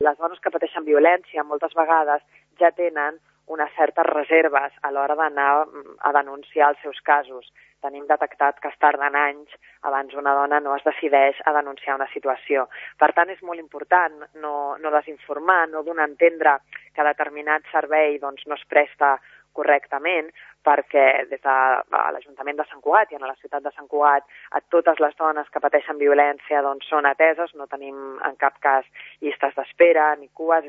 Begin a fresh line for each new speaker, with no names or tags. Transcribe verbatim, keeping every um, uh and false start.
les dones que pateixen violència moltes vegades ja tenen unes certes reserves a l'hora d'anar a denunciar els seus casos. Tenim detectat que es tarden anys abans una dona no es decideix a denunciar una situació. Per tant, és molt important no, no desinformar, no donar a entendre que determinat servei doncs, no es presta correctament, perquè des de l'Ajuntament de Sant Cugat i en la ciutat de Sant Cugat a totes les dones que pateixen violència doncs, són ateses, no tenim en cap cas llistes d'espera ni cues,